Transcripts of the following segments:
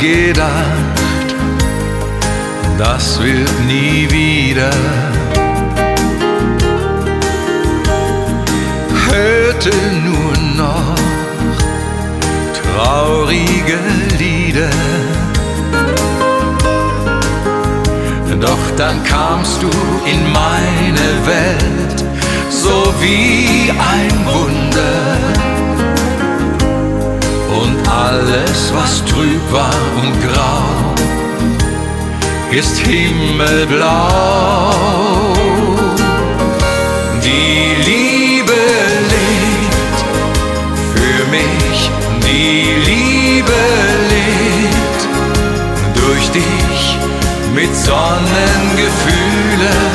gedacht, das wird nie wieder. Hörte nur noch traurige Lieder. Doch dann kamst du in meine Welt, so wie ein Wunder. Und alles, was trüb war und grau, ist himmelblau. Die Liebe lebt für mich, die Liebe lebt durch dich mit Sonnengefühlen.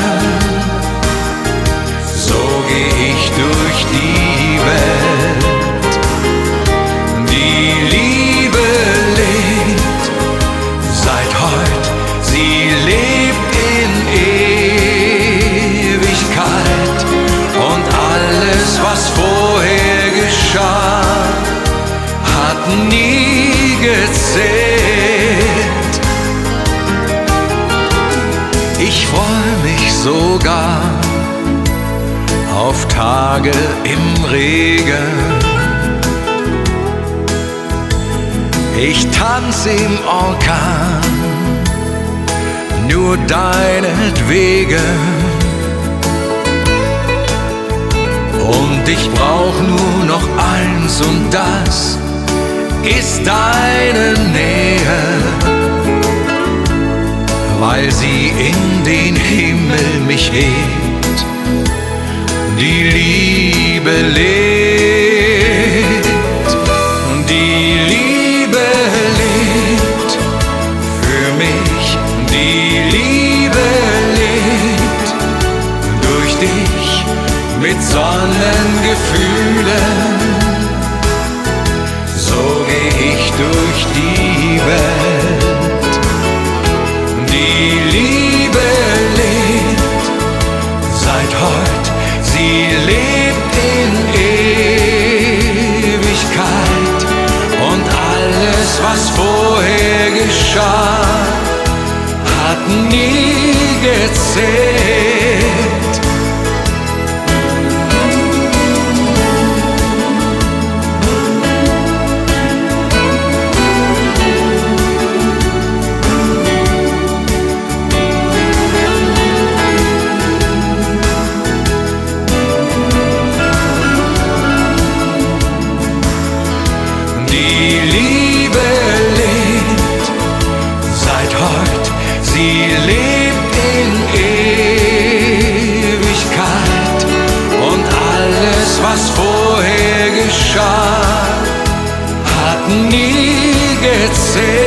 So geh ich durch die Welt. Die Liebe lebt seit heut, sie lebt in Ewigkeit. Und alles, was vorher geschah, hat nie gezählt. Ich freu mich sogar auf Tage im Regen. Ich tanz im Orkan, nur deinetwegen. Und ich brauch nur noch eins, und das ist deine Nähe, weil sie in den Himmel mich hebt. Die Liebe lebt, die Liebe lebt für mich, die Liebe lebt durch dich mit Sonnengefühlen. So geh ich durch die Welt. Die Liebe lebt seit heut, sie lebt in Ewigkeit. Und alles, was vorher geschah, hat nie gezählt. Die Liebe lebt seit heut, sie lebt in Ewigkeit. Und alles, was vorher geschah, hat nie gezählt.